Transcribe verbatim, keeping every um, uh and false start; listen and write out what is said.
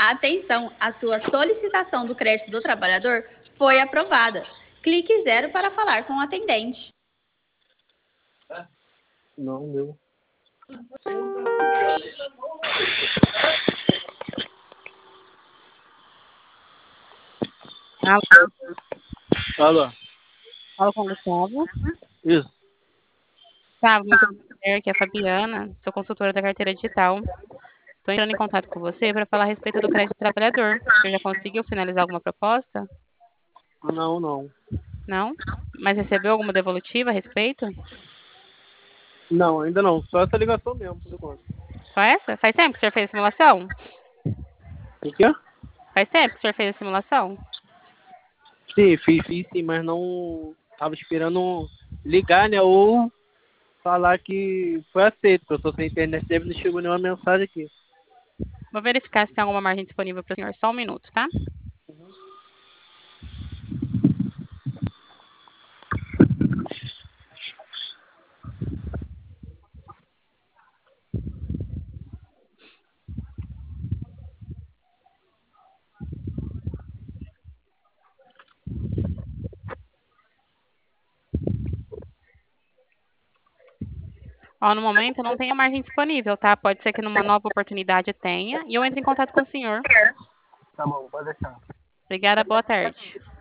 Atenção, a sua solicitação do crédito do trabalhador foi aprovada. Clique zero para falar com o atendente. Não, deu. Alô, Alô? fala com o Gustavo. Isso. Gustavo, muito prazer, aqui é a Fabiana, sou consultora da carteira digital. Estou entrando em contato com você para falar a respeito do crédito trabalhador. Você já conseguiu finalizar alguma proposta? Não, não. Não? Mas recebeu alguma devolutiva a respeito? Não, ainda não. Só essa ligação mesmo, por enquanto. Só essa? Faz tempo que o senhor fez a simulação? O quê? Faz tempo que o senhor fez a simulação? Sim, fiz, fiz sim, mas não tava esperando ligar, né? Ou falar que foi aceito, porque eu tô sem internet, deve não chegou nenhuma mensagem aqui. Vou verificar se tem alguma margem disponível para o senhor. Só um minuto, tá? Ó, no momento eu não tenho margem disponível, tá? Pode ser que numa nova oportunidade tenha e eu entre em contato com o senhor. Tá bom, pode deixar. Obrigada, boa tarde.